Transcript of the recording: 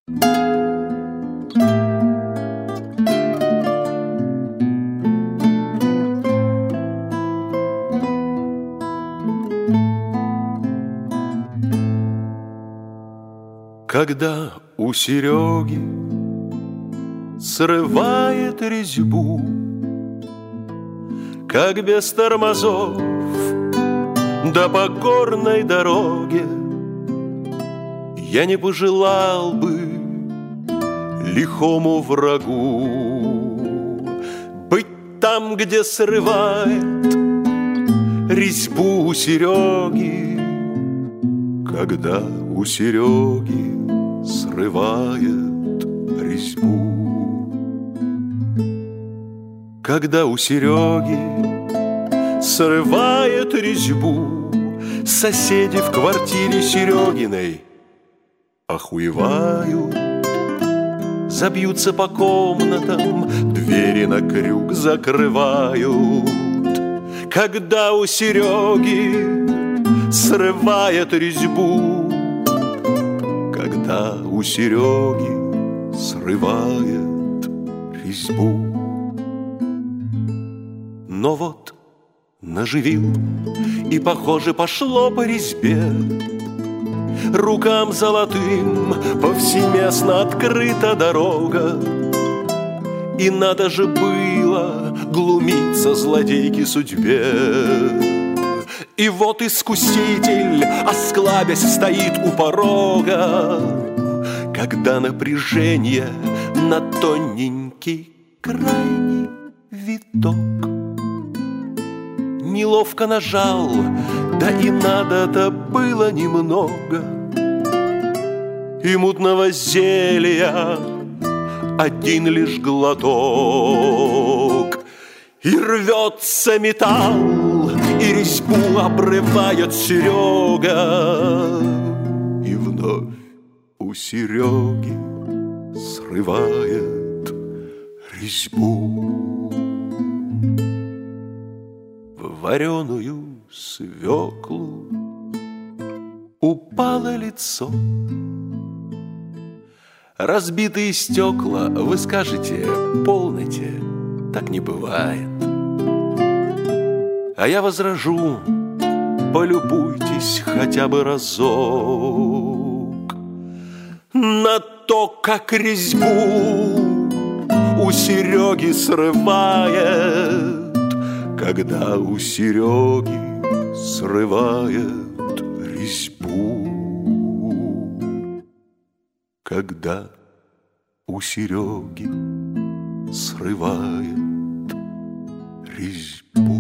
Когда у Сереги срывает резьбу, как без тормозов, да по горной дороге, я не пожелал бы лихому врагу быть там, где срывает резьбу у Сереги, когда у Сереги срывает резьбу. Когда у Сереги срывает резьбу, соседи в квартире Серегиной охуевают, забьются по комнатам, двери на крюк закрывают. Когда у Сереги срывает резьбу, когда у Сереги срывает резьбу. Но вот наживил, и, похоже, пошло по резьбе. Рукам золотым повсеместно открыта дорога, и надо же было глумиться злодейке судьбе. И вот искуситель, осклабясь, стоит у порога, когда напряжение на тоненький крайний виток. Неловко нажал, да и надо-то было немного, и мутного зелья один лишь глоток. И рвется металл, и резьбу обрывает Серега, и вновь у Сереги срывает резьбу. В вареную свеклу упало лицо. Разбитые стекла, вы скажете, полноте, так не бывает. А я возражу, полюбуйтесь хотя бы разок на то, как резьбу у Сереги срывает, когда у Сереги срывает резьбу. Когда у Сереги срывает резьбу.